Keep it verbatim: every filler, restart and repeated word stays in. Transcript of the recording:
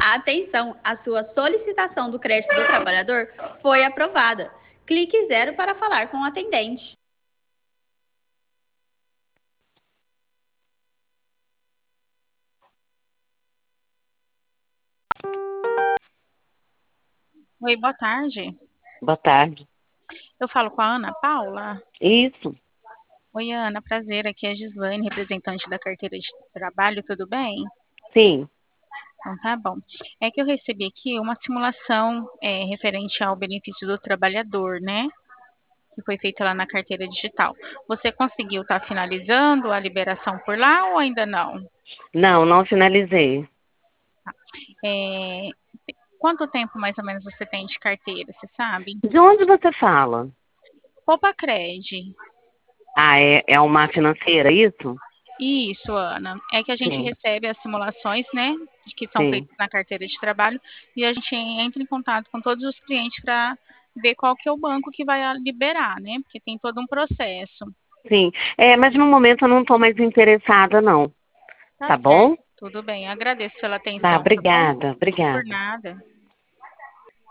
Atenção, a sua solicitação do crédito do trabalhador foi aprovada. Clique zero para falar com o atendente. Oi, boa tarde. Boa tarde. Eu falo com a Ana Paula. Isso, Oi, Ana, prazer. Aqui é a Gislaine, representante da carteira de trabalho, tudo bem? sim, Então tá bom. É que eu recebi aqui uma simulação é, referente ao benefício do trabalhador, né? Que foi feita lá na carteira digital. Você conseguiu estar finalizando a liberação por lá ou ainda não? não, não finalizei. É, quanto tempo mais ou menos você tem de carteira, você sabe? De onde você fala? Poupa Cred. Ah, é, é uma financeira, isso? Isso, Ana. É que a gente Sim, recebe as simulações, né, de que são sim, feitas na carteira de trabalho e a gente entra em contato com todos os clientes para ver qual que é o banco que vai a- liberar, né? Porque tem todo um processo. sim. É, mas no momento eu não estou mais interessada, não. Tá Tá certo. bom? Tudo bem. Agradeço pela Tá, atenção, tá bom? obrigada, Por obrigada. nada.